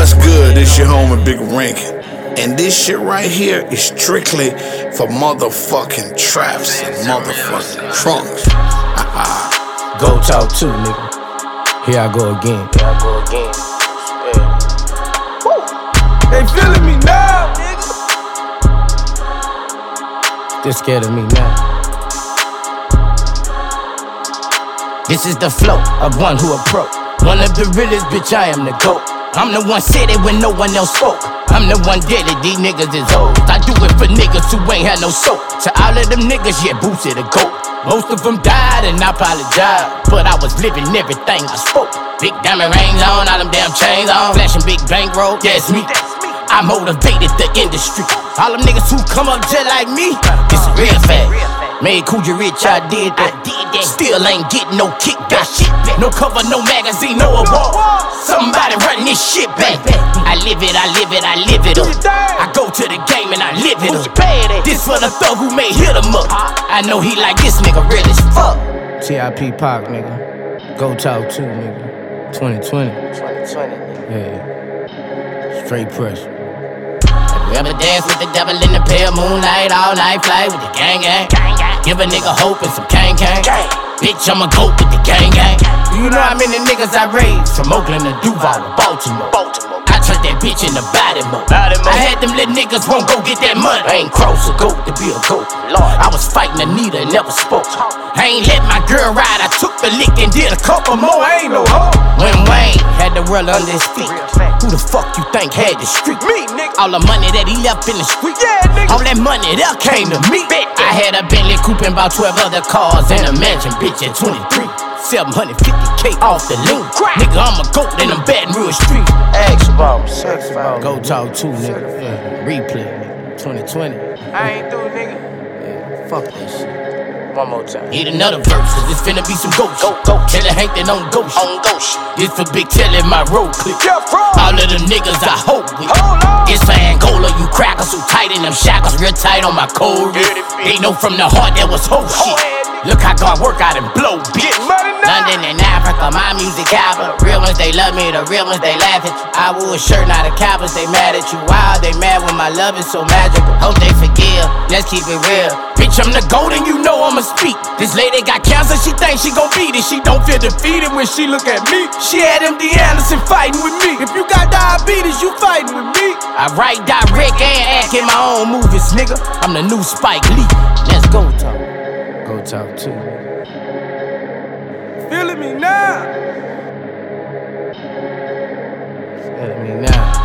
What's good? It's your homie Big Rank. And this shit right here is strictly for motherfucking traps and motherfucking trunks. Go talk to, nigga. Here I go again. They feeling me now, nigga. They're scared of me now. This is the flow of one who approach. One of the realest, bitch, I am the GOAT. I'm the one said it when no one else spoke. I'm the one did it, these niggas is old. I do it for niggas who ain't had no soap. To all of them niggas, yeah, Boosie the GOAT. Most of them died and I apologize, but I was living everything I spoke. Big diamond rings on, all them damn chains on. Flashing big bankroll, that's me. I motivated the industry. All them niggas who come up just like me, it's real fast. Made Coogee rich, I did that. Still ain't getting no kickback. No cover, no magazine, no award. Somebody run this shit back. I live it, I live it, I live it up. I go to the game and I live it up. This for the thug who may hit him up. I know he like this nigga real as fuck. TIP Park, nigga. Go talk to, nigga. 2020. Yeah. Straight pressure. We ever dance with the devil in the pale moonlight, all night fly with the gang gang. Give a nigga hope and some gang gang. Bitch, I'ma go with the gang gang. You know how many niggas I raised from Oakland to Duval to Baltimore. I turned that bitch into body mode. I had them little niggas won't go get that money. I ain't cross a goat to be a goat. I was fighting Anita and never spoke. I ain't let my girl ride, I took the lick and did a couple more. I ain't no hoe. When Wayne had the world under his feet, who the fuck you think had the street? Me, nigga. All the money that he left in the street, yeah, nigga. All that money that came to me. I had a Bentley coupe and about 12 other cars and a mansion, bitch, at 23. 750K off the link. Nigga, I'm a goat in them Baton Rouge streets. Go talk to, nigga. Yeah. Replay, nigga. 2020. I ain't through, nigga. Yeah, fuck that shit. One more time. Need another verse, cause this finna be some ghost. Go. Tell it Hank that on ghost. This for Big Telly, my road clip. All of them niggas I hope with. It's for Angola, you crackers who tight in them shackles, real tight on my cold wrist. They know from the heart that was whole shit. Look how God work out and blow, bitch. London and Africa, my music capital. Real ones, they love me, the real ones, they laugh at you. I wore a shirt, not a cappers, they mad at you. Wow, they mad when my love is so magical. Hope they forgive, let's keep it real. Bitch, I'm the GOAT and you know I'ma speak. This lady got cancer, she thinks she gon' beat it. She don't feel defeated when she look at me. She had MD Anderson fighting with me. If you got diabetes, you fighting with me. I write direct and act in my own movies, nigga. I'm the new Spike Lee. Let's go talk. Go talk too. Feeling me now. Feeling me now.